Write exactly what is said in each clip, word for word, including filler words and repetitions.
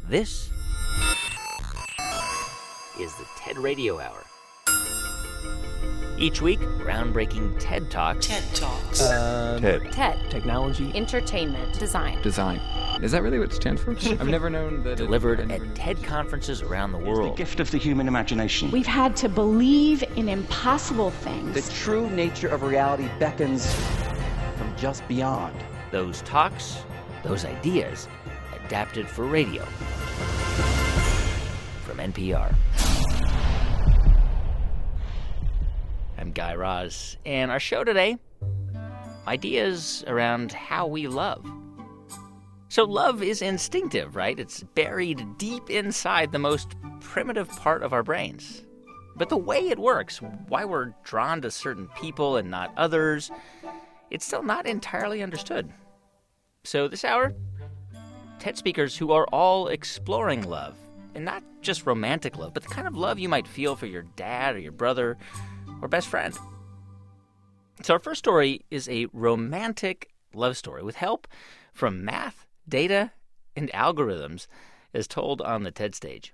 This is the TED Radio Hour. Each week, groundbreaking TED Talks. TED Talks. Uh, TED. TED. Technology. Entertainment. Design. Design. Is that really what it stands for? I've never known that. Delivered it, at TED conferences around the world. The gift of the human imagination. We've had to believe in impossible things. The true nature of reality beckons from just beyond. Those talks, those ideas, adapted for radio. From N P R. I'm Guy Raz, and our show today, ideas around how we love. So love is instinctive, right? It's buried deep inside the most primitive part of our brains. But the way it works, why we're drawn to certain people and not others, it's still not entirely understood. So this hour, TED speakers who are all exploring love, and not just romantic love, but the kind of love you might feel for your dad or your brother or best friend. So our first story is a romantic love story with help from math, data, and algorithms, as told on the TED stage.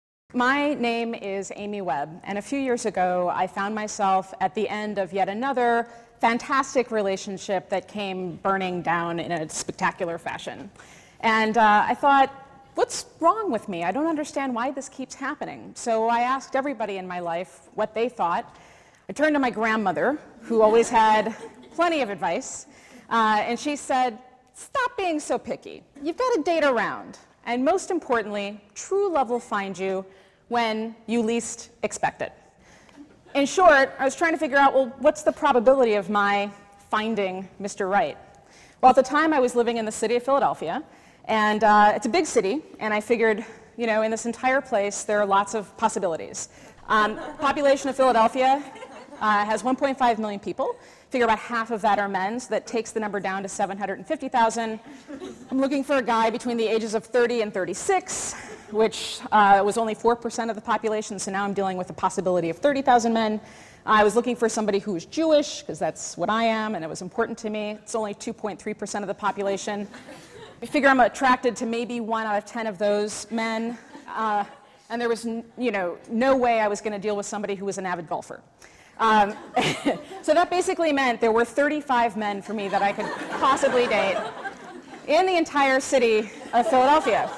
My name is Amy Webb, and a few years ago, I found myself at the end of yet another fantastic relationship that came burning down in a spectacular fashion. And uh, I thought, what's wrong with me? I don't understand why this keeps happening. So I asked everybody in my life what they thought. I turned to my grandmother, who always had plenty of advice, uh, and she said, stop being so picky. You've got to date around. And most importantly, true love will find you when you least expect it. In short, I was trying to figure out, well, what's the probability of my finding Mister Right? Well, at the time, I was living in the city of Philadelphia, and uh, it's a big city, and I figured, you know, in this entire place, there are lots of possibilities. Um, population of Philadelphia uh, has one point five million people. Figure about half of that are men, so that takes the number down to seven hundred fifty thousand. I'm looking for a guy between the ages of thirty and thirty-six, which uh, was only four percent of the population, so now I'm dealing with the possibility of thirty thousand men. I was looking for somebody who was Jewish, because that's what I am, and it was important to me. It's only two point three percent of the population. I figure I'm attracted to maybe one out of ten of those men, uh, and there was, n- you know, no way I was going to deal with somebody who was an avid golfer. Um, so that basically meant there were thirty-five men for me that I could possibly date in the entire city of Philadelphia.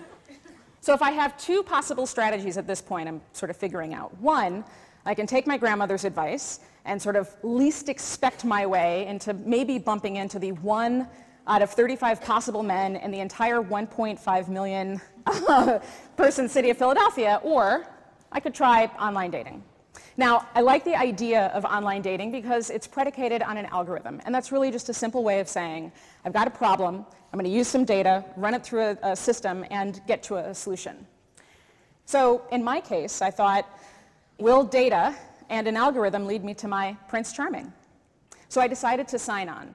So if I have two possible strategies at this point, I'm sort of figuring out. One, I can take my grandmother's advice and sort of least expect my way into maybe bumping into the one out of thirty-five possible men in the entire one point five million person city of Philadelphia, or I could try online dating. Now, I like the idea of online dating because it's predicated on an algorithm, and that's really just a simple way of saying, I've got a problem, I'm going to use some data, run it through a, a system, and get to a solution. So in my case, I thought, will data and an algorithm lead me to my Prince Charming? So I decided to sign on.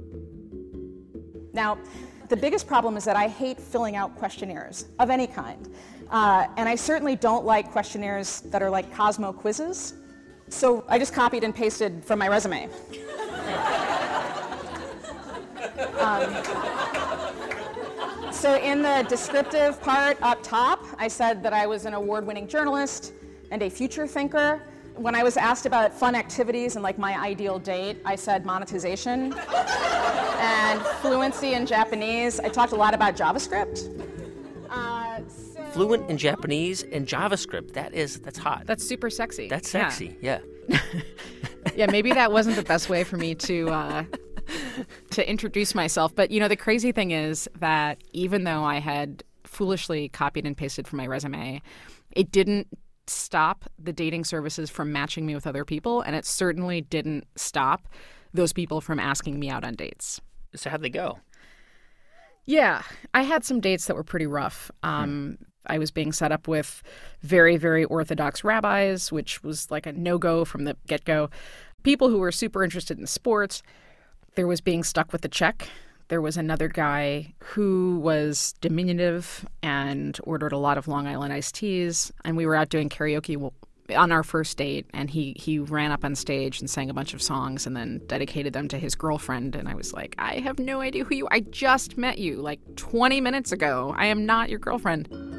Now, the biggest problem is that I hate filling out questionnaires of any kind. Uh, and I certainly don't like questionnaires that are like Cosmo quizzes. So I just copied and pasted from my resume. um, so in the descriptive part up top, I said that I was an award-winning journalist and a future thinker. When I was asked about fun activities and like my ideal date, I said monetization and fluency in Japanese. I talked a lot about JavaScript. Uh, so Fluent in Japanese and JavaScript. That is, that's hot. That's super sexy. That's sexy, yeah. Yeah, yeah maybe that wasn't the best way for me to uh, to introduce myself. But, you know, the crazy thing is that even though I had foolishly copied and pasted from my resume, it didn't stop the dating services from matching me with other people, and it certainly didn't stop those people from asking me out on dates. So how'd they go? Yeah, I had some dates that were pretty rough. Um, hmm. I was being set up with very, very orthodox rabbis, which was like a no-go from the get-go. People who were super interested in sports. There was being stuck with the check. There was another guy who was diminutive and ordered a lot of Long Island iced teas. And we were out doing karaoke on our first date, and he he ran up on stage and sang a bunch of songs and then dedicated them to his girlfriend. And I was like, I have no idea who you are. I just met you like twenty minutes ago. I am not your girlfriend.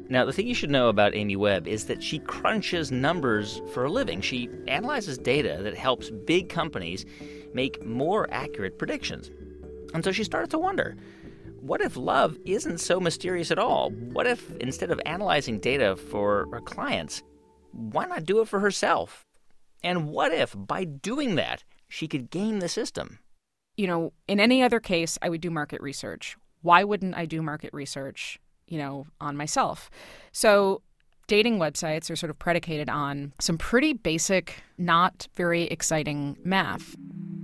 Now, the thing you should know about Amy Webb is that she crunches numbers for a living. She analyzes data that helps big companies make more accurate predictions. And so she started to wonder, what if love isn't so mysterious at all? What if instead of analyzing data for her clients, why not do it for herself? And what if by doing that, she could game the system? You know, in any other case, I would do market research. Why wouldn't I do market research, you know, on myself? So dating websites are sort of predicated on some pretty basic, not very exciting math.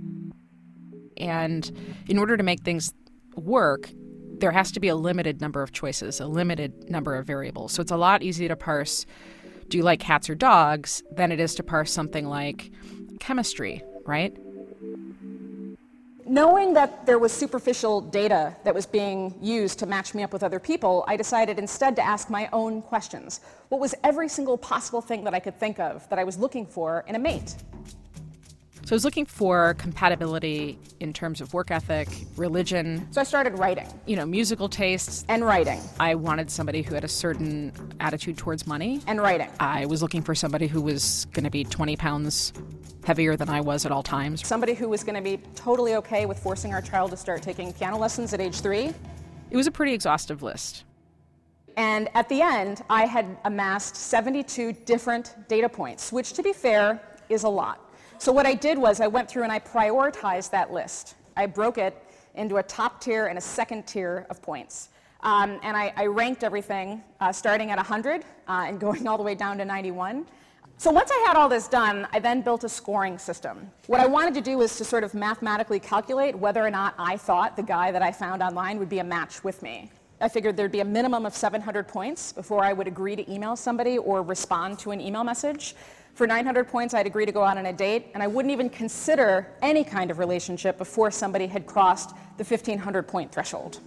And in order to make things work, there has to be a limited number of choices, a limited number of variables. So it's a lot easier to parse, do you like cats or dogs, than it is to parse something like chemistry, right? Knowing that there was superficial data that was being used to match me up with other people, I decided instead to ask my own questions. What was every single possible thing that I could think of that I was looking for in a mate? So I was looking for compatibility in terms of work ethic, religion. So I started writing. You know, musical tastes. And writing. I wanted somebody who had a certain attitude towards money. And writing. I was looking for somebody who was going to be twenty pounds heavier than I was at all times. Somebody who was going to be totally okay with forcing our child to start taking piano lessons at age three. It was a pretty exhaustive list. And at the end, I had amassed seventy-two different data points, which, to be fair, is a lot. So what I did was I went through and I prioritized that list. I broke it into a top tier and a second tier of points. Um, and I, I ranked everything uh, starting at one hundred uh, and going all the way down to ninety-one. So once I had all this done, I then built a scoring system. What I wanted to do was to sort of mathematically calculate whether or not I thought the guy that I found online would be a match with me. I figured there'd be a minimum of seven hundred points before I would agree to email somebody or respond to an email message. For nine hundred points, I'd agree to go out on a date, and I wouldn't even consider any kind of relationship before somebody had crossed the fifteen hundred point threshold.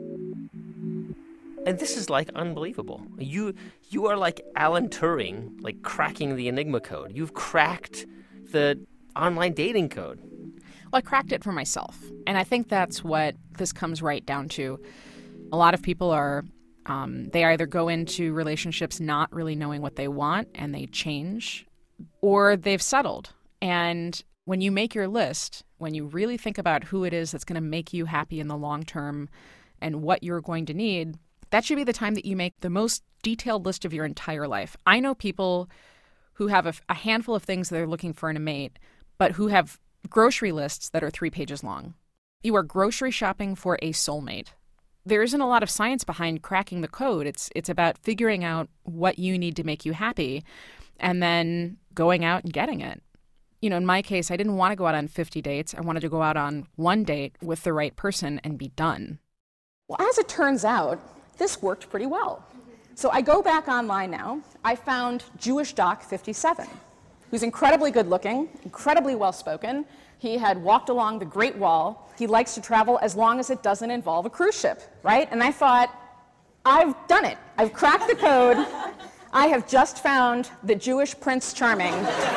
And this is, like, unbelievable. You you are like Alan Turing, like, cracking the Enigma code. You've cracked the online dating code. Well, I cracked it for myself, and I think that's what this comes right down to. A lot of people are, um, they either go into relationships not really knowing what they want, and they change, or they've settled. And when you make your list, when you really think about who it is that's going to make you happy in the long term and what you're going to need, that should be the time that you make the most detailed list of your entire life. I know people who have a, a handful of things that they're looking for in a mate, but who have grocery lists that are three pages long. You are grocery shopping for a soulmate. There isn't a lot of science behind cracking the code. It's it's about figuring out what you need to make you happy and then going out and getting it. You know, in my case, I didn't want to go out on fifty dates. I wanted to go out on one date with the right person and be done. Well, as it turns out, this worked pretty well. So I go back online now. I found Jewish Doc fifty-seven, who's incredibly good looking, incredibly well spoken. He had walked along the Great Wall. He likes to travel as long as it doesn't involve a cruise ship, right? And I thought, I've done it. I've cracked the code. I have just found the Jewish Prince Charming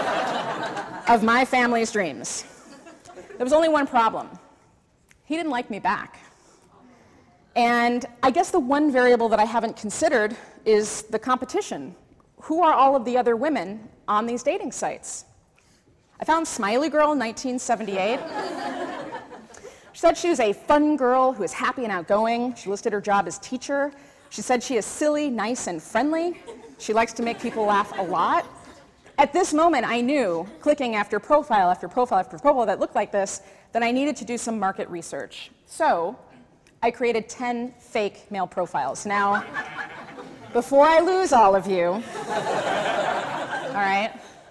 of my family's dreams. There was only one problem. He didn't like me back. And I guess the one variable that I haven't considered is the competition. Who are all of the other women on these dating sites? I found Smiley Girl in nineteen seventy-eight. She said she was a fun girl who is happy and outgoing. She listed her job as teacher. She said she is silly, nice, and friendly. She likes to make people laugh a lot. At this moment, I knew, clicking after profile after profile after profile that looked like this, that I needed to do some market research. So I created ten fake male profiles. Now, before I lose all of you, all right,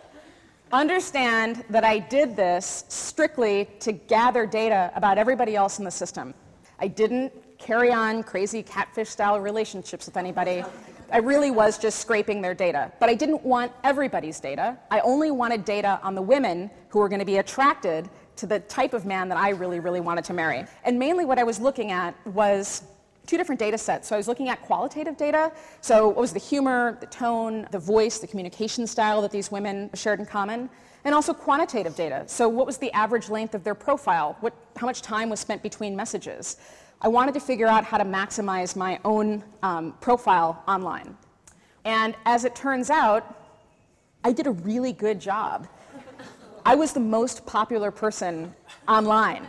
understand that I did this strictly to gather data about everybody else in the system. I didn't carry on crazy catfish-style relationships with anybody. I really was just scraping their data. But I didn't want everybody's data. I only wanted data on the women who were going to be attracted to the type of man that I really, really wanted to marry. And mainly what I was looking at was two different data sets. So I was looking at qualitative data. So what was the humor, the tone, the voice, the communication style that these women shared in common? And also quantitative data. So what was the average length of their profile? What, how much time was spent between messages? I wanted to figure out how to maximize my own um, profile online. And as it turns out, I did a really good job. I was the most popular person online.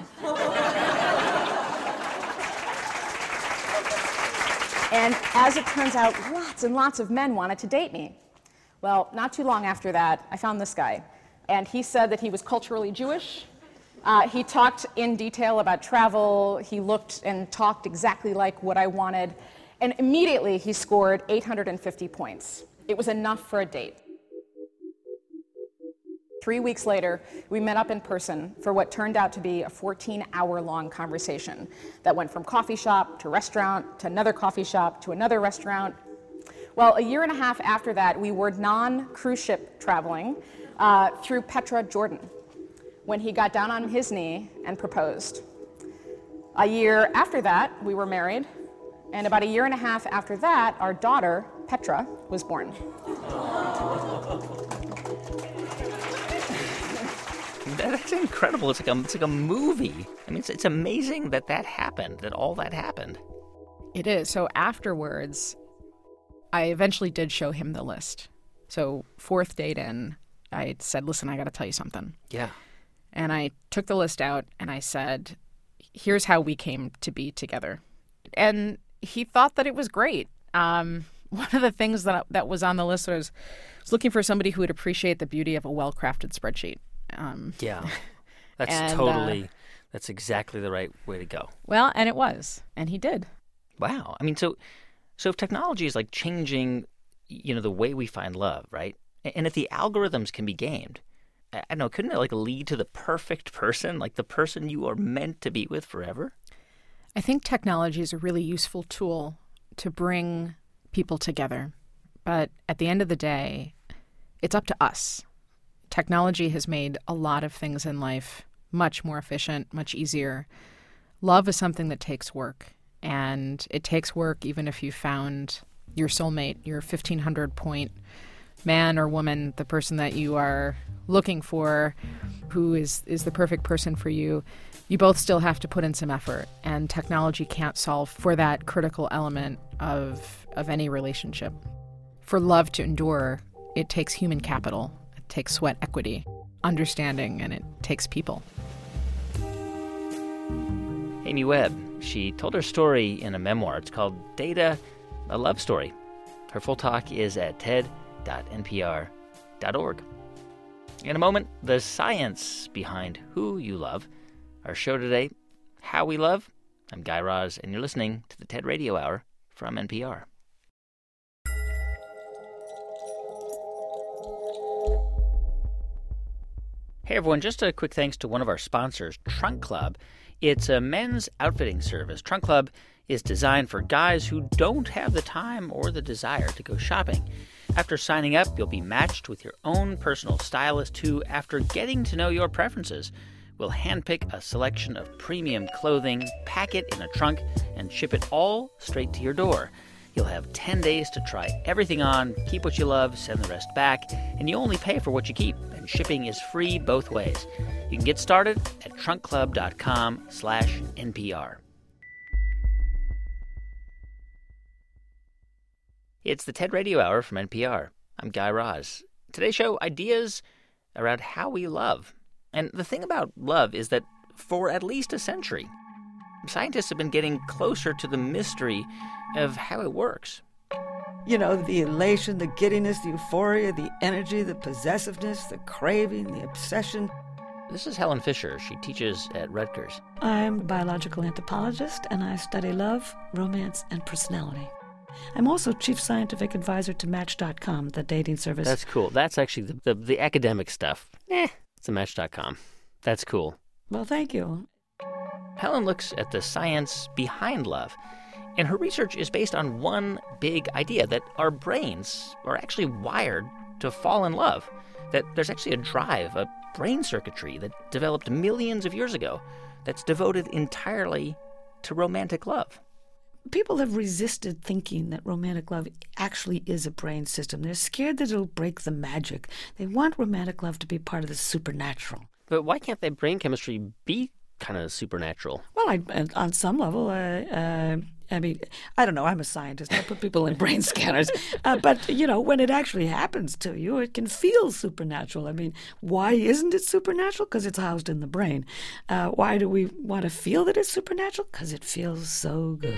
And as it turns out, lots and lots of men wanted to date me. Well, not too long after that, I found this guy. And he said that he was culturally Jewish. Uh, he talked in detail about travel. He looked and talked exactly like what I wanted. And immediately he scored eight hundred fifty points. It was enough for a date. Three weeks later, we met up in person for what turned out to be a fourteen-hour-long conversation that went from coffee shop to restaurant to another coffee shop to another restaurant. Well, a year and a half after that, we were non-cruise ship traveling uh, through Petra, Jordan, when he got down on his knee and proposed. A year after that, we were married, and about a year and a half after that, our daughter, Petra, was born. That's incredible. It's like a, it's like a movie. I mean, it's, it's amazing that that happened, that all that happened. It is. So afterwards, I eventually did show him the list. So fourth date in, I said, listen, I got to tell you something. Yeah. And I took the list out and I said, here's how we came to be together. And he thought that it was great. Um, one of the things that that was on the list was, was looking for somebody who would appreciate the beauty of a well-crafted spreadsheet. Um, yeah. That's and, totally, uh, that's exactly the right way to go. Well, and it was. And he did. Wow. I mean, so so if technology is like changing, you know, the way we find love, right? And if the algorithms can be gamed, I don't know, couldn't it like lead to the perfect person, like the person you are meant to be with forever? I think technology is a really useful tool to bring people together. But at the end of the day, it's up to us. Technology has made a lot of things in life much more efficient, much easier. Love is something that takes work. And it takes work even if you found your soulmate, your fifteen hundred point man or woman, the person that you are looking for, who is, is the perfect person for you. You both still have to put in some effort. And technology can't solve for that critical element of, of any relationship. For love to endure, it takes human capital. It takes sweat equity, understanding, and it takes people. Amy Webb, she told her story in a memoir. It's called Data, A Love Story. Her full talk is at ted dot n p r dot org. In a moment, the science behind who you love. Our show today, How We Love. I'm Guy Raz, and you're listening to the TED Radio Hour from N P R. Hey everyone, just a quick thanks to one of our sponsors, Trunk Club. It's a men's outfitting service. Trunk Club is designed for guys who don't have the time or the desire to go shopping. After signing up, you'll be matched with your own personal stylist who, after getting to know your preferences, will handpick a selection of premium clothing, pack it in a trunk, and ship it all straight to your door. You'll have ten days to try everything on, keep what you love, send the rest back, and you only pay for what you keep, and shipping is free both ways. You can get started at trunk club dot com slash N P R. It's the TED Radio Hour from N P R. I'm Guy Raz. Today's show, ideas around how we love. And the thing about love is that for at least a century, scientists have been getting closer to the mystery of how it works. You know, the elation, the giddiness, the euphoria, the energy, the possessiveness, the craving, the obsession. This is Helen Fisher. She teaches at Rutgers. I'm a biological anthropologist, and I study love, romance, and personality. I'm also chief scientific advisor to Match dot com, the dating service. That's cool. That's actually the, the, the academic stuff. Eh, it's a Match dot com. That's cool. Well, thank you. Helen looks at the science behind love, and her research is based on one big idea, that our brains are actually wired to fall in love, that there's actually a drive, a brain circuitry that developed millions of years ago that's devoted entirely to romantic love. People have resisted thinking that romantic love actually is a brain system. They're scared that it'll break the magic. They want romantic love to be part of the supernatural. But why can't that brain chemistry be kind of supernatural? Well, I, on some level, uh, uh, I mean, I don't know. I'm a scientist. I put people in brain scanners. Uh, but, you know, when it actually happens to you, it can feel supernatural. I mean, why isn't it supernatural? Because it's housed in the brain. Uh, why do we want to feel that it's supernatural? Because it feels so good.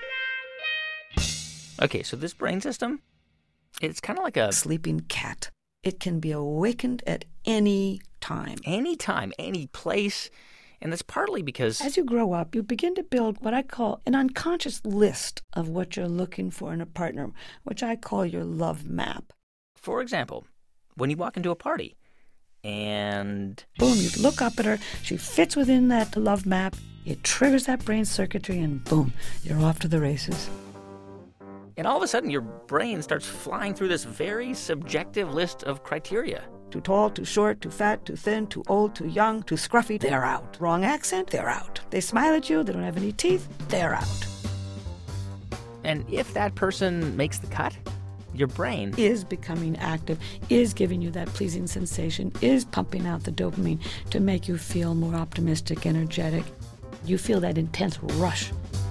Okay, so this brain system, it's kind of like a sleeping cat. It can be awakened at any time. Any time, any place. And that's partly because as you grow up, you begin to build what I call an unconscious list of what you're looking for in a partner, which I call your love map. For example, when you walk into a party and boom, you look up at her, she fits within that love map, it triggers that brain circuitry, and boom, you're off to the races. And all of a sudden, your brain starts flying through this very subjective list of criteria. Too tall, too short, too fat, too thin, too old, too young, too scruffy, they're out. Wrong accent, they're out. They smile at you, they don't have any teeth, they're out. And if that person makes the cut, your brain is becoming active, is giving you that pleasing sensation, is pumping out the dopamine to make you feel more optimistic, energetic. You feel that intense rush.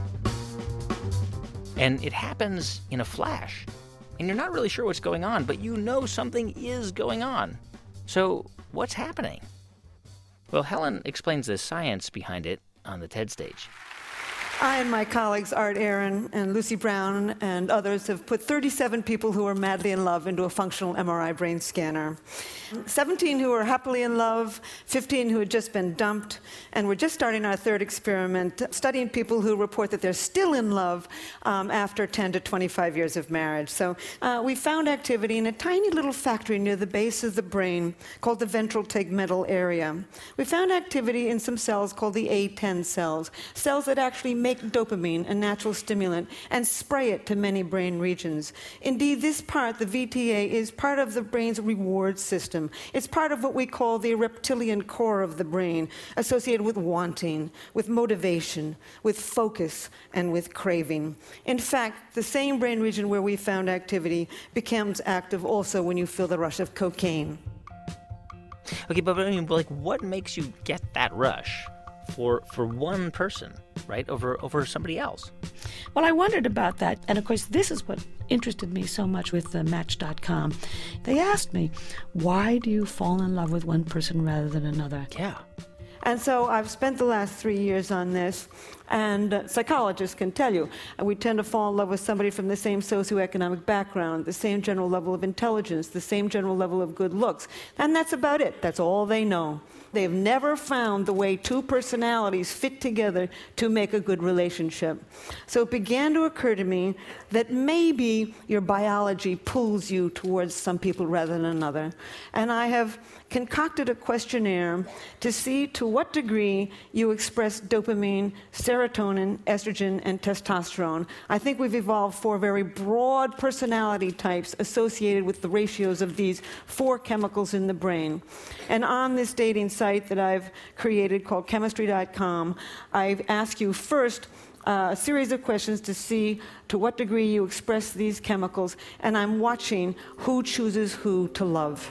And it happens in a flash. And you're not really sure what's going on, but you know something is going on. So what's happening? Well, Helen explains the science behind it on the TED stage. I and my colleagues Art Aaron and Lucy Brown and others have put thirty-seven people who are madly in love into a functional M R I brain scanner. seventeen who are happily in love, fifteen who had just been dumped, and we're just starting our third experiment, studying people who report that they're still in love um, after ten to twenty-five years of marriage. So uh, we found activity in a tiny little factory near the base of the brain called the ventral tegmental area. We found activity in some cells called the A ten cells, cells that actually make dopamine, a natural stimulant, and spray it to many brain regions. Indeed, this part, the V T A, is part of the brain's reward system. It's part of what we call the reptilian core of the brain, associated with wanting, with motivation, with focus, and with craving. In fact, the same brain region where we found activity becomes active also when you feel the rush of cocaine. Okay, but I mean, like, what makes you get that rush for for one person, right, over over somebody else? Well, I wondered about that. And of course, this is what interested me so much with uh, Match dot com. They asked me, why do you fall in love with one person rather than another? Yeah. And so I've spent the last three years on this, and uh, psychologists can tell you, uh, we tend to fall in love with somebody from the same socioeconomic background, the same general level of intelligence, the same general level of good looks. And that's about it. That's all they know. They've never found the way two personalities fit together to make a good relationship. So it began to occur to me that maybe your biology pulls you towards some people rather than another. And I have concocted a questionnaire to see to what degree you express dopamine, serotonin, estrogen, and testosterone. I think we've evolved four very broad personality types associated with the ratios of these four chemicals in the brain. And on this dating site that I've created called chemistry dot com, I've asked you first uh, a series of questions to see to what degree you express these chemicals, and I'm watching who chooses who to love.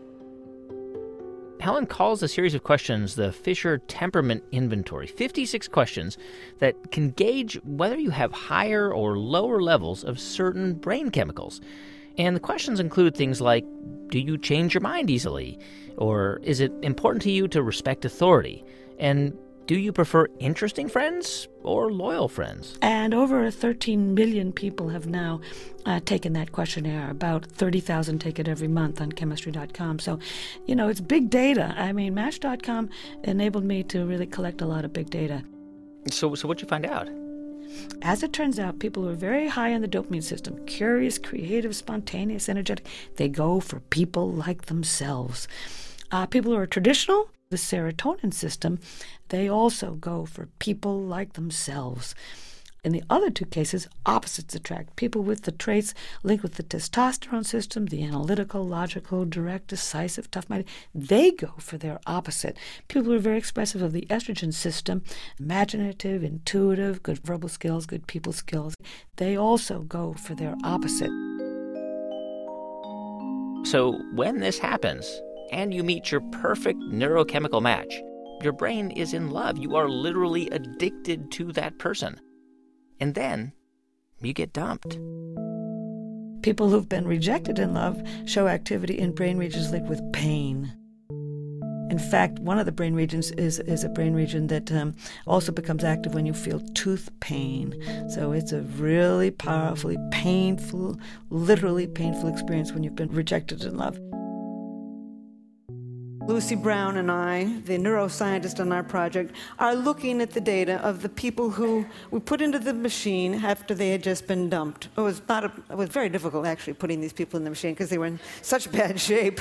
Helen calls the series of questions the Fisher Temperament Inventory, fifty-six questions that can gauge whether you have higher or lower levels of certain brain chemicals. And the questions include things like, do you change your mind easily? Or is it important to you to respect authority? And do you prefer interesting friends or loyal friends? And over thirteen million people have now uh, taken that questionnaire. About thirty thousand take it every month on chemistry dot com. So, you know, it's big data. I mean, Match dot com enabled me to really collect a lot of big data. So, so what'd you find out? As it turns out, people who are very high in the dopamine system, curious, creative, spontaneous, energetic, they go for people like themselves. Uh, people who are traditional, the serotonin system, they also go for people like themselves. In the other two cases, opposites attract. People with the traits linked with the testosterone system, the analytical, logical, direct, decisive, tough-minded, they go for their opposite. People who are very expressive of the estrogen system, imaginative, intuitive, good verbal skills, good people skills, they also go for their opposite. So when this happens, and you meet your perfect neurochemical match, your brain is in love. You are literally addicted to that person. And then you get dumped. People who've been rejected in love show activity in brain regions linked with pain. In fact, one of the brain regions is, is a brain region that um, also becomes active when you feel tooth pain. So it's a really powerfully painful, literally painful experience when you've been rejected in love. Lucy Brown and I, the neuroscientist on our project, are looking at the data of the people who we put into the machine after they had just been dumped. It was not a, it was very difficult, actually, putting these people in the machine because they were in such bad shape.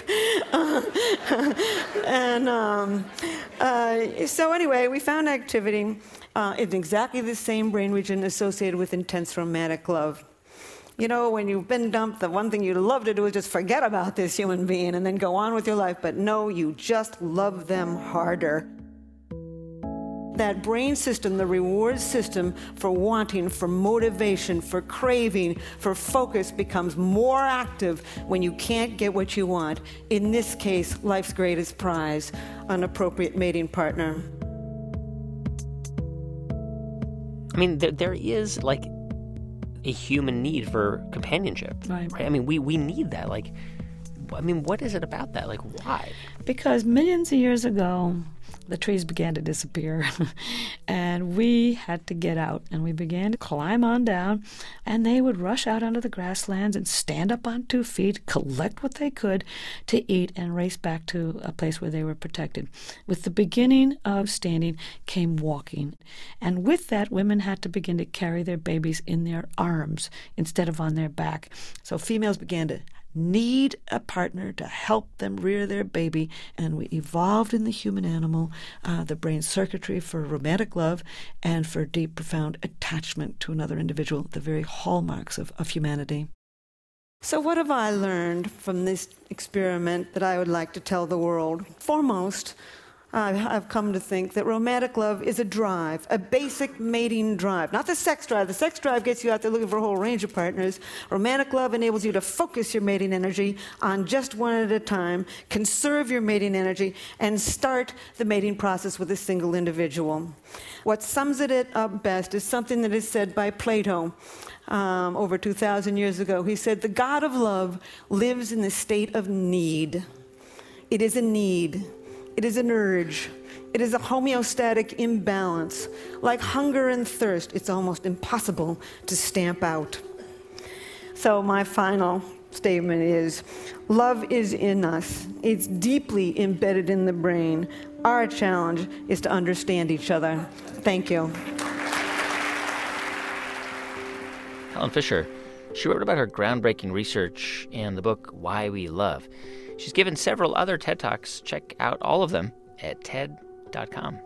and um, uh, so anyway, we found activity uh, in exactly the same brain region associated with intense romantic love. You know, when you've been dumped, the one thing you love to do is just forget about this human being and then go on with your life. But no, you just love them harder. That brain system, the reward system for wanting, for motivation, for craving, for focus becomes more active when you can't get what you want. In this case, life's greatest prize, an appropriate mating partner. I mean, there, there is, like, a human need for companionship. Right. right. I mean, we, we need that. Like, I mean, what is it about that? Like, why? Because millions of years ago, the trees began to disappear. And we had to get out. And we began to climb on down. And they would rush out onto the grasslands and stand up on two feet, collect what they could to eat, and race back to a place where they were protected. With the beginning of standing came walking. And with that, women had to begin to carry their babies in their arms instead of on their back. So females began to need a partner to help them rear their baby, and we evolved in the human animal uh, the brain circuitry for romantic love and for deep, profound attachment to another individual, the very hallmarks of, of humanity. So what have I learned from this experiment that I would like to tell the world? Foremost, I've come to think that romantic love is a drive, a basic mating drive. Not the sex drive. The sex drive gets you out there looking for a whole range of partners. Romantic love enables you to focus your mating energy on just one at a time, conserve your mating energy, and start the mating process with a single individual. What sums it up best is something that is said by Plato um, over two thousand years ago. He said, "The God of love lives in the state of need." It is a need. It is an urge. It is a homeostatic imbalance. Like hunger and thirst, it's almost impossible to stamp out. So my final statement is, love is in us. It's deeply embedded in the brain. Our challenge is to understand each other. Thank you. Helen Fisher, she wrote about her groundbreaking research in the book Why We Love. She's given several other TED Talks. Check out all of them at T E D dot com.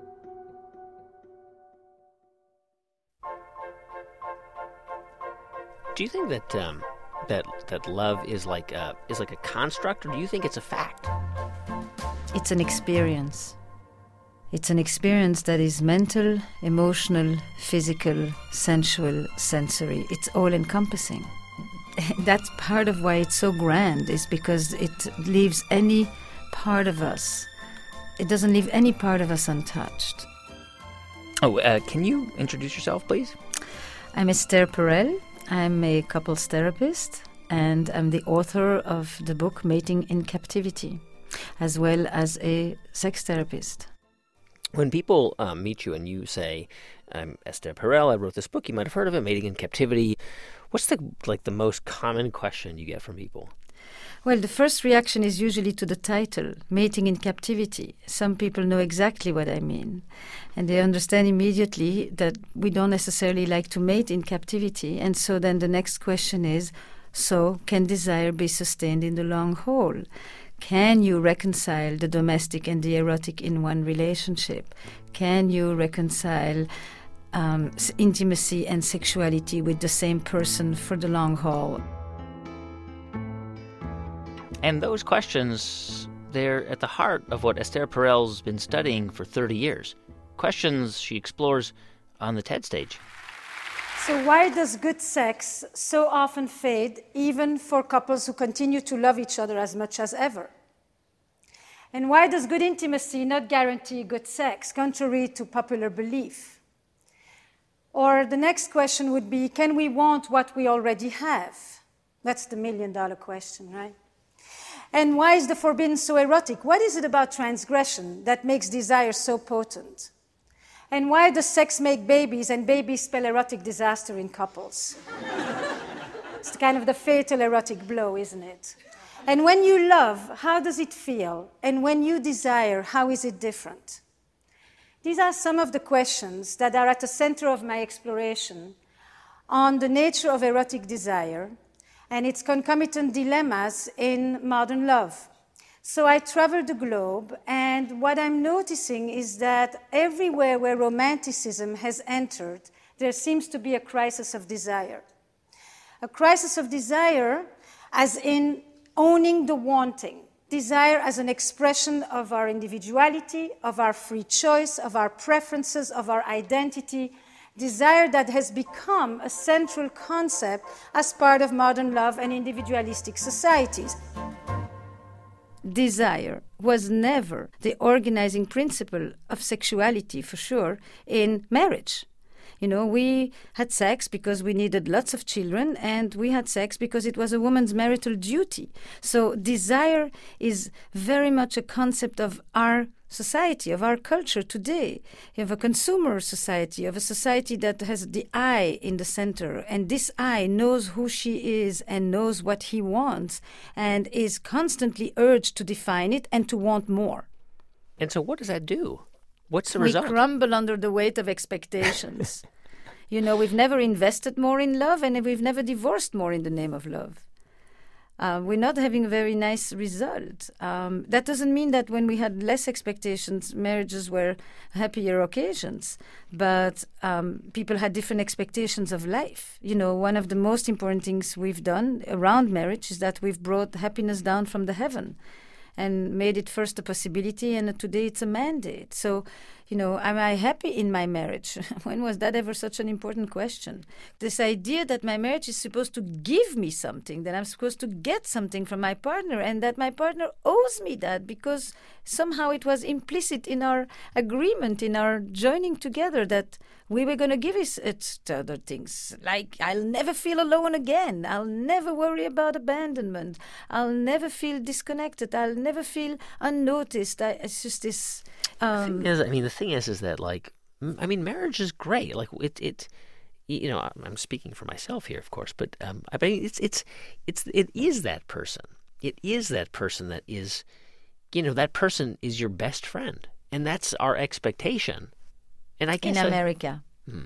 Do you think that um, that that love is like a, is like a construct, or do you think it's a fact? It's an experience. It's an experience that is mental, emotional, physical, sensual, sensory. It's all-encompassing. That's part of why it's so grand, is because it leaves any part of us. It doesn't leave any part of us untouched. Oh, uh, can you introduce yourself, please? I'm Esther Perel. I'm a couples therapist, and I'm the author of the book Mating in Captivity, as well as a sex therapist. When people um, meet you and you say, "I'm Esther Perel, I wrote this book," you might have heard of it, Mating in Captivity. What's the like the most common question you get from people? Well, the first reaction is usually to the title, Mating in Captivity. Some people know exactly what I mean, and they understand immediately that we don't necessarily like to mate in captivity. And so then the next question is, so can desire be sustained in the long haul? Can you reconcile the domestic and the erotic in one relationship? Can you reconcile um, intimacy and sexuality with the same person for the long haul? And those questions, they're at the heart of what Esther Perel's been studying for thirty years. Questions she explores on the TED stage. So why does good sex so often fade, even for couples who continue to love each other as much as ever? And why does good intimacy not guarantee good sex, contrary to popular belief? Or the next question would be, can we want what we already have? That's the million-dollar question, right? And why is the forbidden so erotic? What is it about transgression that makes desire so potent? And why does sex make babies and babies spell erotic disaster in couples? It's kind of the fatal erotic blow, isn't it? And when you love, how does it feel? And when you desire, how is it different? These are some of the questions that are at the center of my exploration on the nature of erotic desire and its concomitant dilemmas in modern love. So I traveled the globe, and what I'm noticing is that everywhere where romanticism has entered, there seems to be a crisis of desire. A crisis of desire as in owning the wanting. Desire as an expression of our individuality, of our free choice, of our preferences, of our identity. Desire that has become a central concept as part of modern love and individualistic societies. Desire was never the organizing principle of sexuality, for sure, in marriage. You know, we had sex because we needed lots of children, and we had sex because it was a woman's marital duty. So desire is very much a concept of our society, of our culture today. You have a consumer society, of a society that has the I in the center, and this I knows who she is and knows what he wants and is constantly urged to define it and to want more. And so what does that do? What's the we result? We crumble under the weight of expectations. You know, we've never invested more in love, and we've never divorced more in the name of love. Uh, we're not having a very nice result. Um, that doesn't mean that when we had less expectations, marriages were happier occasions. But um, people had different expectations of life. You know, one of the most important things we've done around marriage is that we've brought happiness down from the heaven and made it first a possibility, and today it's a mandate. So, you know, am I happy in my marriage? When was that ever such an important question? This idea that my marriage is supposed to give me something, that I'm supposed to get something from my partner, and that my partner owes me that because somehow it was implicit in our agreement, in our joining together, that we were going to give it, it to other things. Like, I'll never feel alone again. I'll never worry about abandonment. I'll never feel disconnected. I'll never feel unnoticed. I, it's just this... Um, the thing is, I mean, the thing is, is that, like, I mean, marriage is great. Like, it, it you know, I'm speaking for myself here, of course, but um, I mean, it's, it's, it's, it is that person. It is that person that is, you know, that person is your best friend. And that's our expectation. And I guess in I, America. Hmm.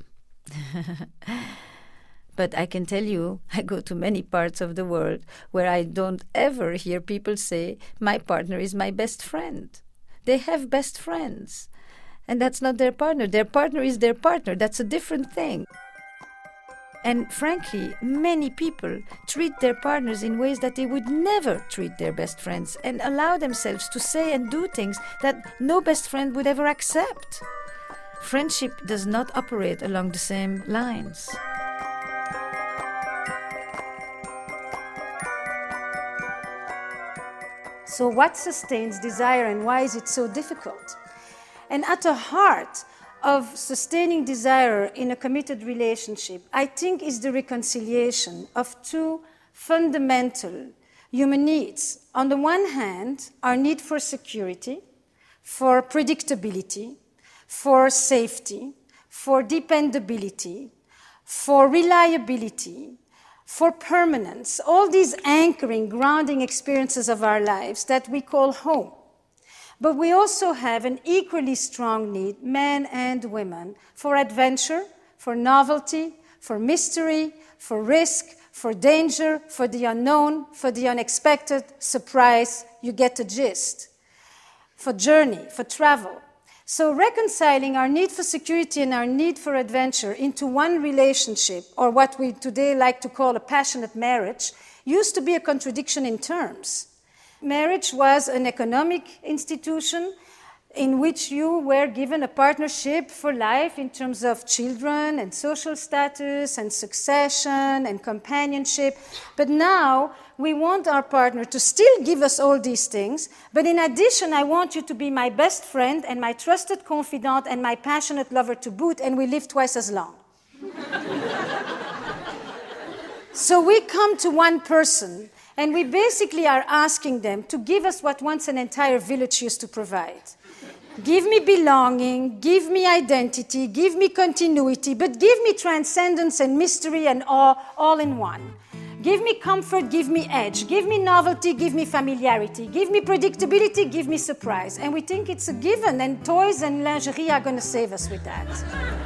But I can tell you, I go to many parts of the world where I don't ever hear people say, my partner is my best friend. They have best friends. And that's not their partner. Their partner is their partner. That's a different thing. And frankly, many people treat their partners in ways that they would never treat their best friends and allow themselves to say and do things that no best friend would ever accept. Friendship does not operate along the same lines. So what sustains desire and why is it so difficult? And at the heart of sustaining desire in a committed relationship, I think, is the reconciliation of two fundamental human needs. On the one hand, our need for security, for predictability, for safety, for dependability, for reliability, for permanence, all these anchoring, grounding experiences of our lives that we call home. But we also have an equally strong need, men and women, for adventure, for novelty, for mystery, for risk, for danger, for the unknown, for the unexpected, surprise, you get the gist, for journey, for travel. So reconciling our need for security and our need for adventure into one relationship, or what we today like to call a passionate marriage, used to be a contradiction in terms. Marriage was an economic institution in which you were given a partnership for life in terms of children and social status and succession and companionship. But now we want our partner to still give us all these things, but in addition, I want you to be my best friend and my trusted confidant and my passionate lover to boot, and we live twice as long. So we come to one person, and we basically are asking them to give us what once an entire village used to provide. Give me belonging, give me identity, give me continuity, but give me transcendence and mystery and awe all in one. Give me comfort, give me edge, give me novelty, give me familiarity, give me predictability, give me surprise. And we think it's a given, and toys and lingerie are going to save us with that.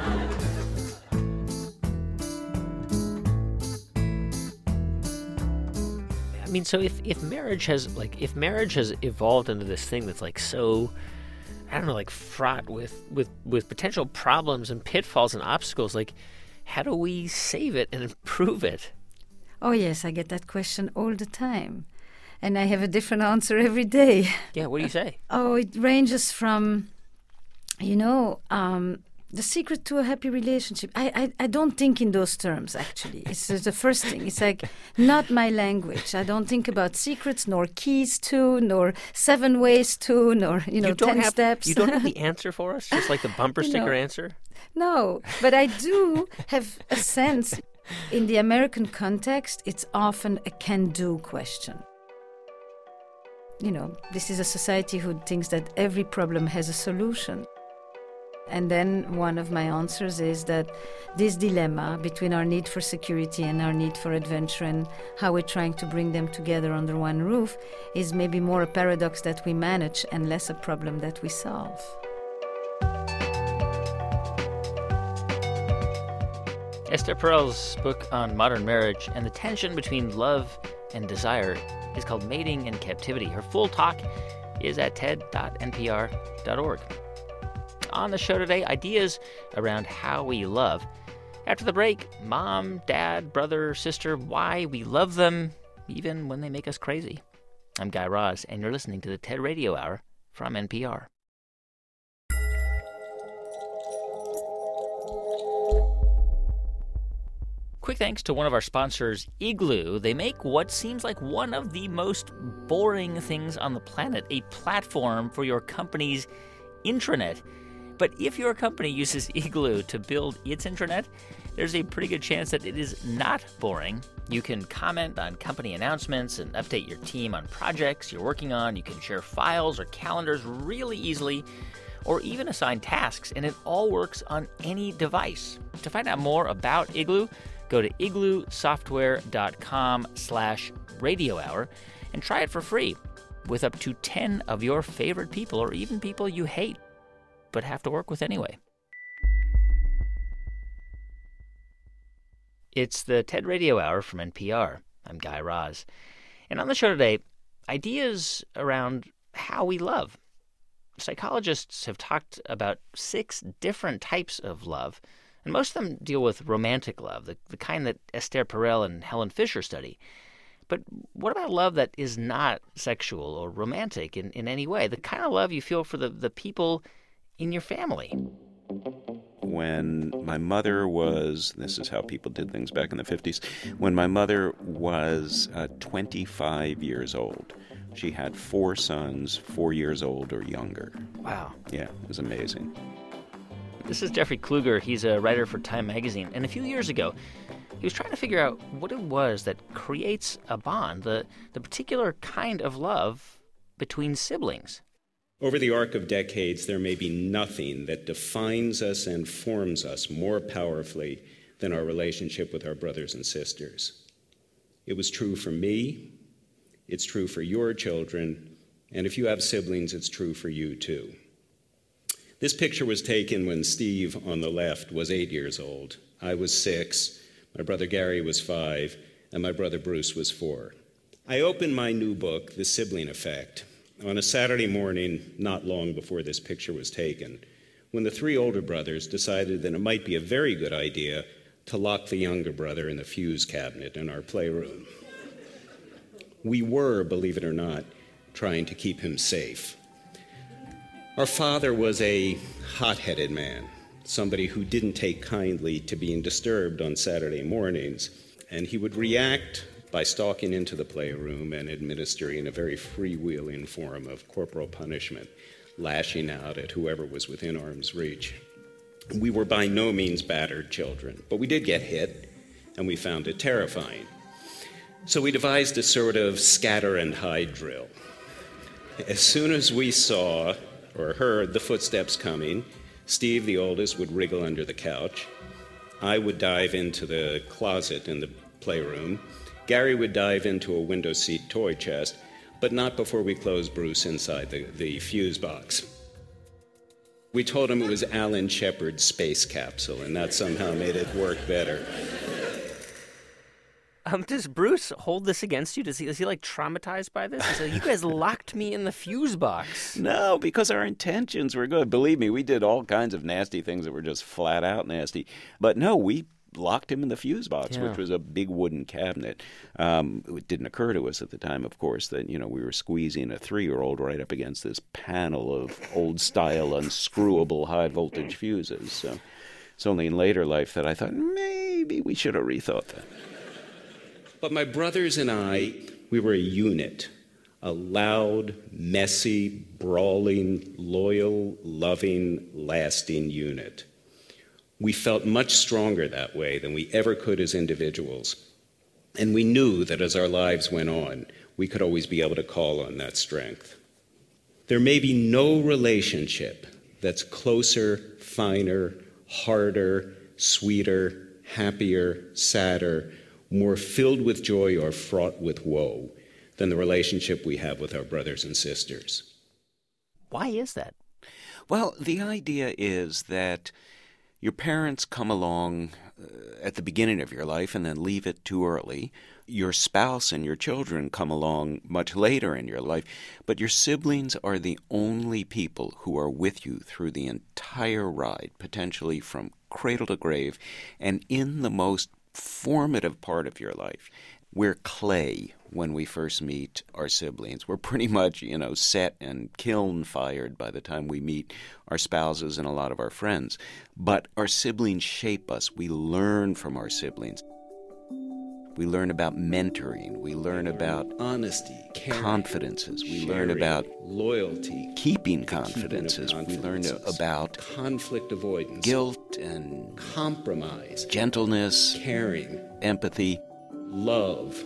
I mean, so if, if marriage has, like, if marriage has evolved into this thing that's, like, so, I don't know, like, fraught with, with, with potential problems and pitfalls and obstacles, like, how do we save it and improve it? Oh, yes, I get that question all the time. And I have a different answer every day. Yeah, what do you say? Oh, it ranges from, you know, um, the secret to a happy relationship. I, I, I don't think in those terms, actually. It's the first thing. It's like not my language. I don't think about secrets, nor keys to, nor seven ways to, nor, you know, you don't ten have, steps. You don't have the answer for us? Just like the bumper You sticker know, answer? No, but I do have a sense. In the American context, it's often a can-do question. You know, this is a society who thinks that every problem has a solution. And then one of my answers is that this dilemma between our need for security and our need for adventure and how we're trying to bring them together under one roof is maybe more a paradox that we manage and less a problem that we solve. Esther Perel's book on modern marriage and the tension between love and desire is called Mating in Captivity. Her full talk is at ted dot n p r dot org. On the show today, ideas around how we love. After the break, mom, dad, brother, sister, why we love them, even when they make us crazy. I'm Guy Raz, and you're listening to the TED Radio Hour from N P R. Quick thanks to one of our sponsors, Igloo. They make what seems like one of the most boring things on the planet, a platform for your company's intranet. But if your company uses Igloo to build its intranet, there's a pretty good chance that it is not boring. You can comment on company announcements and update your team on projects you're working on. You can share files or calendars really easily, or even assign tasks, and it all works on any device. To find out more about Igloo, go to igloo software dot com slash radio hour and try it for free with up to ten of your favorite people or even people you hate but have to work with anyway. It's the TED Radio Hour from N P R. I'm Guy Raz. And on the show today, ideas around how we love. Psychologists have talked about six different types of love, and most of them deal with romantic love, the, the kind that Esther Perel and Helen Fisher study. But what about love that is not sexual or romantic in, in any way? The kind of love you feel for the, the people in your family. When my mother was, this is how people did things back in the fifties, when my mother was uh, twenty-five years old, she had four sons, four years old or younger. Wow. Yeah, it was amazing. This is Jeffrey Kluger. He's a writer for Time magazine. And a few years ago, he was trying to figure out what it was that creates a bond, the, the particular kind of love between siblings. Over the arc of decades, there may be nothing that defines us and forms us more powerfully than our relationship with our brothers and sisters. It was true for me, it's true for your children, and if you have siblings, it's true for you too. This picture was taken when Steve, on the left, was eight years old. I was six, my brother Gary was five, and my brother Bruce was four. I opened my new book, The Sibling Effect, on a Saturday morning not long before this picture was taken, when the three older brothers decided that it might be a very good idea to lock the younger brother in the fuse cabinet in our playroom. We were, believe it or not, trying to keep him safe. Our father was a hot-headed man, somebody who didn't take kindly to being disturbed on Saturday mornings, and he would react by stalking into the playroom and administering a very freewheeling form of corporal punishment, lashing out at whoever was within arm's reach. We were by no means battered children, but we did get hit, and we found it terrifying. So we devised a sort of scatter and hide drill. As soon as we saw or heard the footsteps coming, Steve, the oldest, would wriggle under the couch. I would dive into the closet in the playroom. Gary would dive into a window seat toy chest, but not before we closed Bruce inside the, the fuse box. We told him it was Alan Shepard's space capsule, and that somehow made it work better. Um, does Bruce hold this against you? Does he, is he like traumatized by this? He's like, you guys locked me in the fuse box. No, because our intentions were good. Believe me, we did all kinds of nasty things that were just flat out nasty. But no, we locked him in the fuse box, Yeah. which was a big wooden cabinet. Um, it didn't occur to us at the time, of course, that, you know, we were squeezing a three-year-old right up against this panel of old-style unscrewable high-voltage fuses. So it's only in later life that I thought maybe we should have rethought that. But my brothers and I, we were a unit, a loud, messy, brawling, loyal, loving, lasting unit. We felt much stronger that way than we ever could as individuals. And we knew that as our lives went on, we could always be able to call on that strength. There may be no relationship that's closer, finer, harder, sweeter, happier, sadder, more filled with joy or fraught with woe than the relationship we have with our brothers and sisters. Why is that? Well, the idea is that your parents come along uh, at the beginning of your life and then leave it too early. Your spouse and your children come along much later in your life, but your siblings are the only people who are with you through the entire ride, potentially from cradle to grave, and in the most formative part of your life. We're clay when we first meet our siblings. We're pretty much, you know, set and kiln fired by the time we meet our spouses and a lot of our friends. But our siblings shape us. We learn from our siblings. We learn about mentoring. We learn about honesty, caring, confidences. We sharing, learn about loyalty, keeping confidences. Keeping we learn about conflict avoidance, guilt and compromise, gentleness, caring, empathy, love.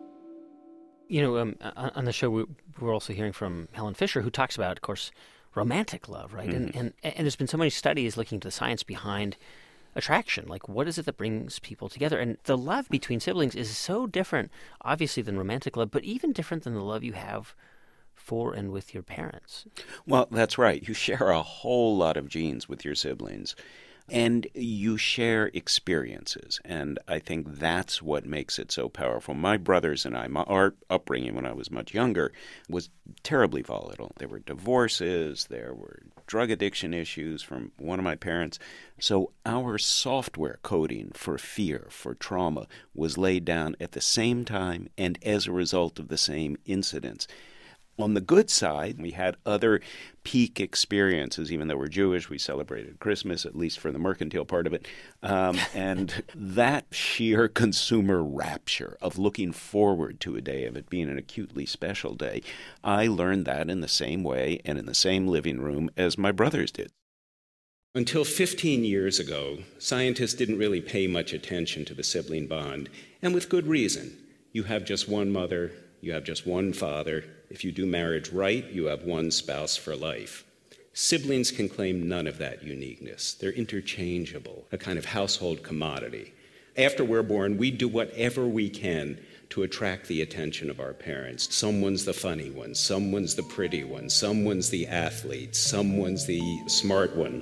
You know, um, on the show, we, we're also hearing from Helen Fisher, who talks about, of course, romantic love, right? Mm-hmm. And, and and there's been so many studies looking into the science behind attraction. Like, what is it that brings people together? And the love between siblings is so different, obviously, than romantic love, but even different than the love you have for and with your parents. Well, that's right. You share a whole lot of genes with your siblings, and you share experiences. And I think that's what makes it so powerful. My brothers and I, my, our upbringing when I was much younger was terribly volatile. There were divorces, there were drug addiction issues from one of my parents. So our software coding for fear, for trauma, was laid down at the same time and as a result of the same incidents. On the good side, we had other peak experiences. Even though we're Jewish, we celebrated Christmas, at least for the mercantile part of it. Um, and that sheer consumer rapture of looking forward to a day, of it being an acutely special day, I learned that in the same way and in the same living room as my brothers did. Until fifteen years ago, scientists didn't really pay much attention to the sibling bond, and with good reason. You have just one mother, you have just one father. If you do marriage right, you have one spouse for life. Siblings can claim none of that uniqueness. They're interchangeable, a kind of household commodity. After we're born, we do whatever we can to attract the attention of our parents. Someone's the funny one, someone's the pretty one, someone's the athlete, someone's the smart one.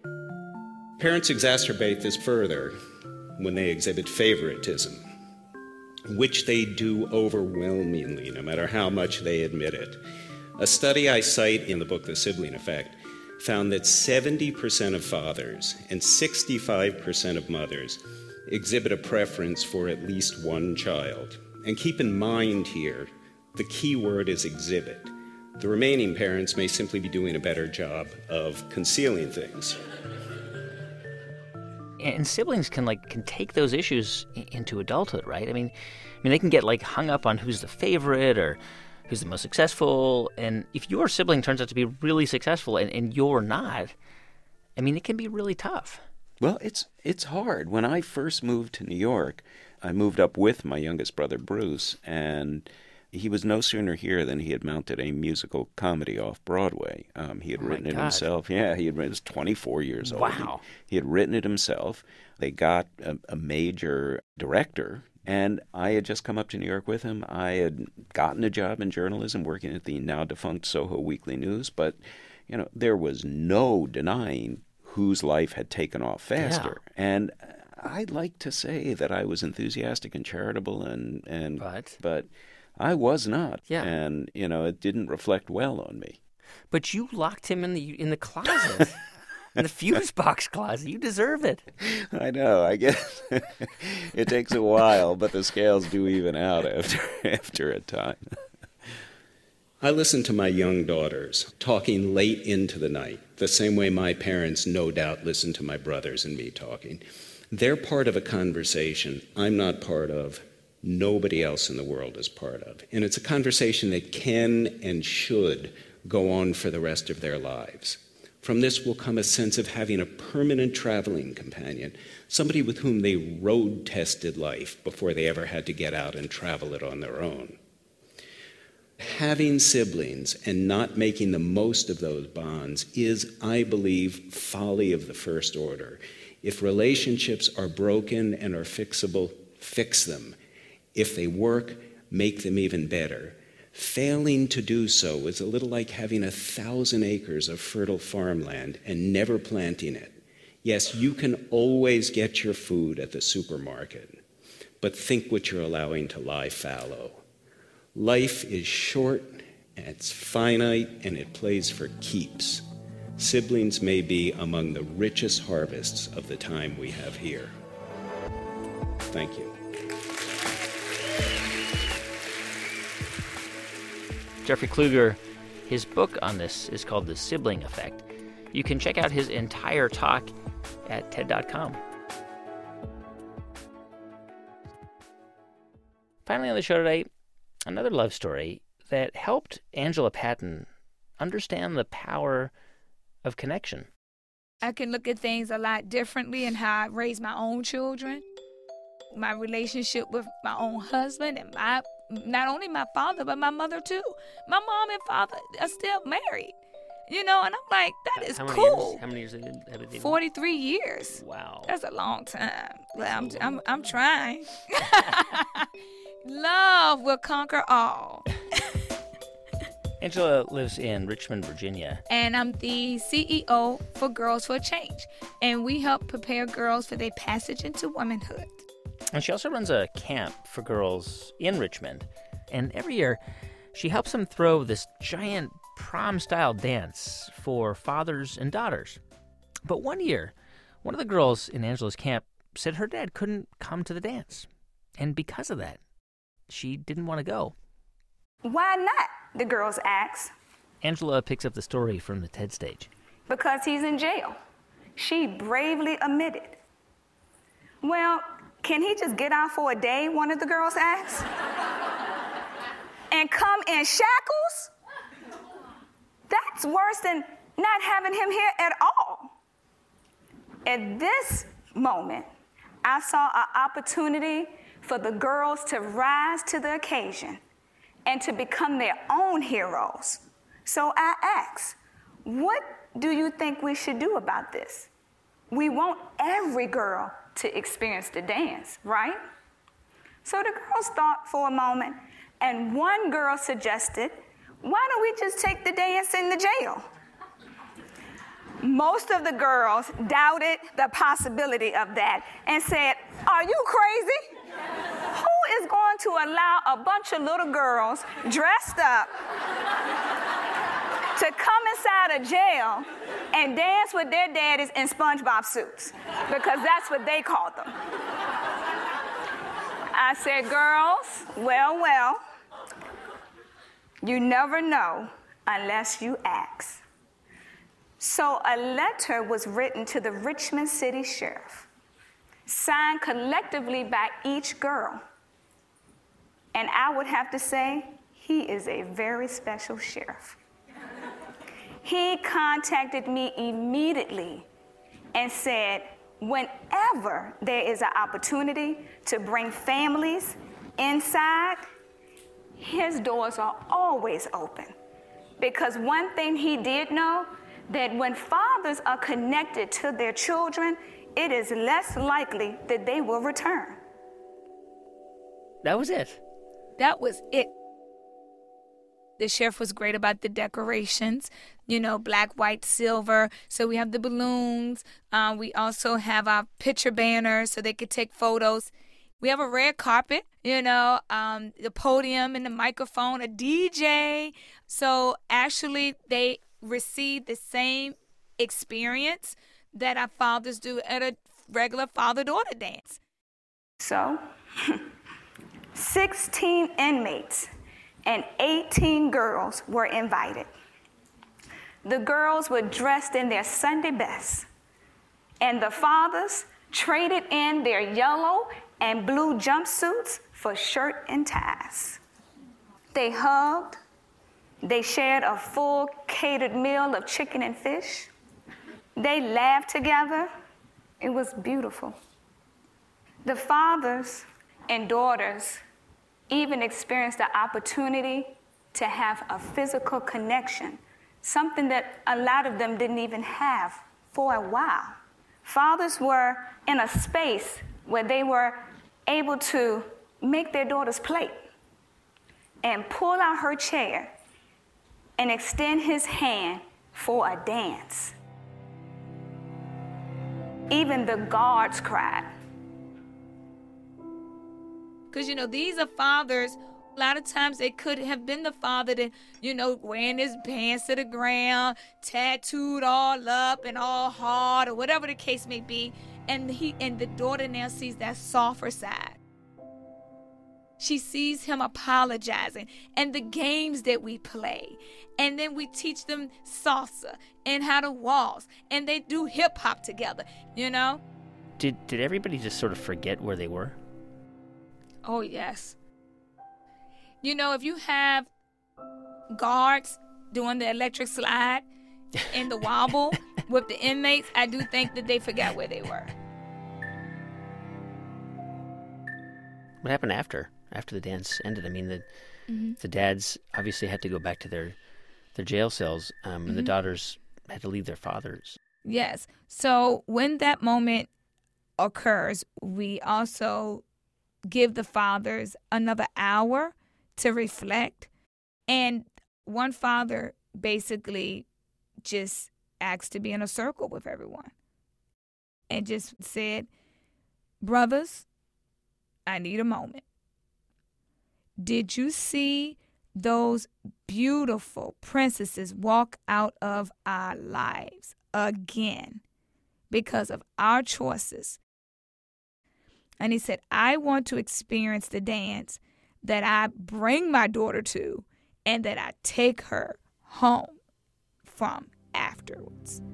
Parents exacerbate this further when they exhibit favoritism, which they do overwhelmingly, no matter how much they admit it. A study I cite in the book, The Sibling Effect, found that seventy percent of fathers and sixty-five percent of mothers exhibit a preference for at least one child. And keep in mind here, the key word is exhibit. The remaining parents may simply be doing a better job of concealing things. And siblings can like can take those issues into adulthood, right? I mean, I mean they can get like hung up on who's the favorite or who's the most successful. And if your sibling turns out to be really successful and, and you're not, I mean, it can be really tough. Well, it's it's hard. When I first moved to New York, I moved up with my youngest brother, Bruce, and he was no sooner here than he had mounted a musical comedy off Broadway. Um, he had Oh, my written it God. himself. Yeah, he had written it. He was twenty-four years old. Wow. He, he had written it himself. They got a, a major director, and I had just come up to New York with him. I had gotten a job in journalism working at the now-defunct Soho Weekly News, but, you know, there was no denying whose life had taken off faster. Yeah. And I'd like to say that I was enthusiastic and charitable, and, and but... but I was not. Yeah. And, you know, it didn't reflect well on me. But you locked him in the in the closet, in the fuse box closet. You deserve it. I know. I guess it takes a while, but the scales do even out after after a time. I listen to my young daughters talking late into the night, the same way my parents no doubt listened to my brothers and me talking. They're part of a conversation I'm not part of, nobody else in the world is part of. And it's a conversation that can and should go on for the rest of their lives. From this will come a sense of having a permanent traveling companion, somebody with whom they road-tested life before they ever had to get out and travel it on their own. Having siblings and not making the most of those bonds is, I believe, folly of the first order. If relationships are broken and are fixable, fix them. If they work, make them even better. Failing to do so is a little like having a thousand acres of fertile farmland and never planting it. Yes, you can always get your food at the supermarket, but think what you're allowing to lie fallow. Life is short, and it's finite, and it plays for keeps. Siblings may be among the richest harvests of the time we have here. Thank you. Jeffrey Kluger, his book on this is called The Sibling Effect. You can check out his entire talk at T E D dot com. Finally on the show today, another love story that helped Angela Patton understand the power of connection. I can look at things a lot differently in how I raise my own children. My relationship with my own husband and my not only my father, but my mother too. My mom and father are still married. You know, and I'm like, that is How many cool. Years? How many years have they have they been? forty-three years. Wow. That's a long time. Well, I'm, I'm, I'm trying. Love will conquer all. Angela lives in Richmond, Virginia. And I'm the C E O for Girls for Change. And we help prepare girls for their passage into womanhood. And she also runs a camp for girls in Richmond. And every year, she helps them throw this giant prom-style dance for fathers and daughters. But one year, one of the girls in Angela's camp said her dad couldn't come to the dance. And because of that, she didn't want to go. Why not? The girls asked. Angela picks up the story from the TED stage. Because he's in jail. She bravely admitted. Well, can he just get out for a day, one of the girls asked? And come in shackles? That's worse than not having him here at all. At this moment, I saw an opportunity for the girls to rise to the occasion and to become their own heroes. So I asked, what do you think we should do about this? We want every girl to experience the dance, right? So the girls thought for a moment, and one girl suggested, why don't we just take the dance in the jail? Most of the girls doubted the possibility of that and said, are you crazy? Who is going to allow a bunch of little girls dressed up to come inside a jail and dance with their daddies in SpongeBob suits? Because that's what they called them. I said, girls, well, well, you never know unless you ask. So a letter was written to the Richmond City Sheriff, signed collectively by each girl. And I would have to say, he is a very special sheriff. He contacted me immediately and said, whenever there is an opportunity to bring families inside, his doors are always open. Because one thing he did know, that when fathers are connected to their children, it is less likely that they will return. That was it. That was it. The sheriff was great about the decorations, you know, black, white, silver. So we have the balloons. Uh, we also have our picture banners so they could take photos. We have a red carpet, you know, um, the podium and the microphone, a D J. So actually they received the same experience that our fathers do at a regular father-daughter dance. So, sixteen inmates and eighteen girls were invited. The girls were dressed in their Sunday best, and the fathers traded in their yellow and blue jumpsuits for shirt and ties. They hugged. They shared a full catered meal of chicken and fish. They laughed together. It was beautiful. The fathers and daughters even experienced the opportunity to have a physical connection, something that a lot of them didn't even have for a while. Fathers were in a space where they were able to make their daughter's plate and pull out her chair and extend his hand for a dance. Even the guards cried. Because, you know, these are fathers. A lot of times they could have been the father that, you know, wearing his pants to the ground, tattooed all up and all hard, or whatever the case may be. And he and the daughter now sees that softer side. She sees him apologizing and the games that we play. And then we teach them salsa and how to waltz. And they do hip hop together, you know? Did did everybody just sort of forget where they were? Oh, yes. You know, if you have guards doing the electric slide and the wobble with the inmates, I do think that they forgot where they were. What happened after? After the dance ended? I mean, the Mm-hmm. the dads obviously had to go back to their, their jail cells, um, and Mm-hmm. the daughters had to leave their fathers. Yes. So when that moment occurs, we also give the fathers another hour to reflect. And one father basically just asked to be in a circle with everyone and just said, brothers, I need a moment. Did you see those beautiful princesses walk out of our lives again because of our choices? And he said, I want to experience the dance that I bring my daughter to and that I take her home from afterwards.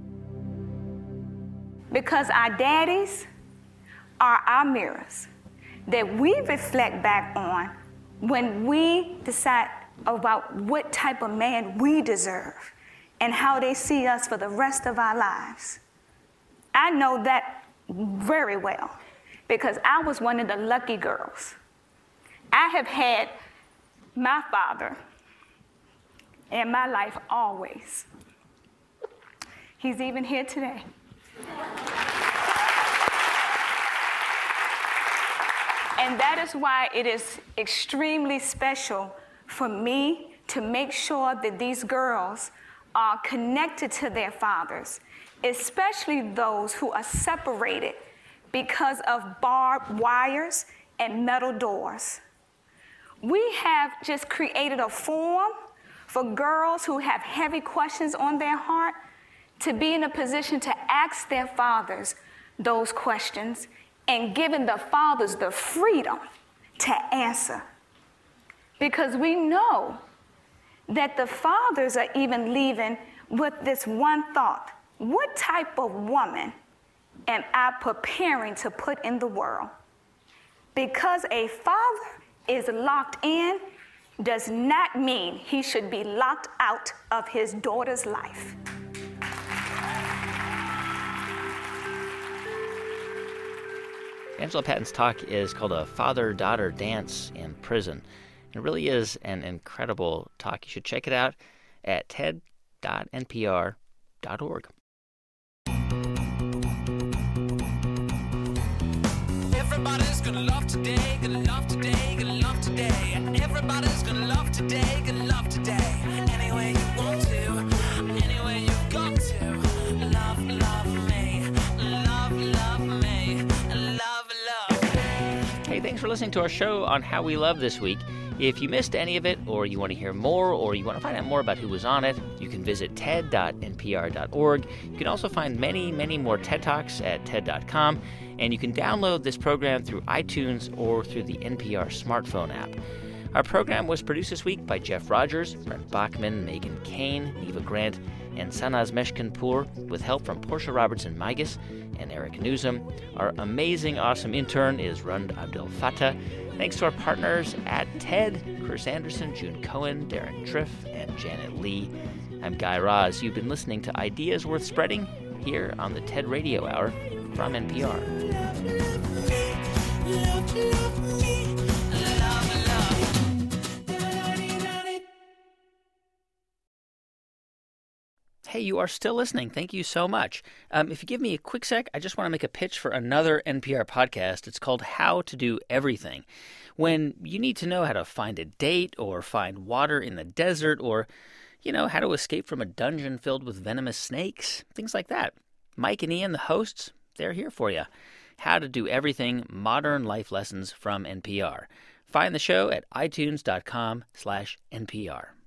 Because our daddies are our mirrors that we reflect back on when we decide about what type of man we deserve and how they see us for the rest of our lives. I know that very well because I was one of the lucky girls. I have had my father in my life always. He's even here today. And that is why it is extremely special for me to make sure that these girls are connected to their fathers, especially those who are separated because of barbed wires and metal doors. We have just created a forum for girls who have heavy questions on their heart to be in a position to ask their fathers those questions and giving the fathers the freedom to answer. Because we know that the fathers are even leaving with this one thought: what type of woman am I preparing to put in the world? Because a father is locked in does not mean he should be locked out of his daughter's life. Angela Patton's talk is called A Father-Daughter Dance in Prison. It really is an incredible talk. You should check it out at ted dot n p r dot org. Everybody's gonna love today, gonna love today, gonna love today. Everybody's gonna love today, gonna love today. Any way you want to, any way you've got to. Love, love me, love, love me, love, love me. Hey, thanks for listening to our show on How We Love this week. If you missed any of it, or you want to hear more, or you want to find out more about who was on it, you can visit ted dot n p r dot org. You can also find many, many more TED Talks at ted dot com, and you can download this program through iTunes or through the N P R smartphone app. Our program was produced this week by Jeff Rogers, Brent Bachman, Megan Kane, Eva Grant, and Sanaz Meshkinpour, with help from Portia Robertson-Migas and Eric Newsom. Our amazing, awesome intern is Rund Abdel Fattah. Thanks to our partners at TED, Chris Anderson, June Cohen, Darren Triff, and Janet Lee. I'm Guy Raz. You've been listening to Ideas Worth Spreading here on the TED Radio Hour from N P R. Hey, you are still listening. Thank you so much. Um, if you give me a quick sec, I just want to make a pitch for another N P R podcast. It's called How to Do Everything. When you need to know how to find a date or find water in the desert or, you know, how to escape from a dungeon filled with venomous snakes, things like that. Mike and Ian, the hosts, they're here for you. How to Do Everything, Modern Life Lessons from N P R. Find the show at itunes dot com slash N P R.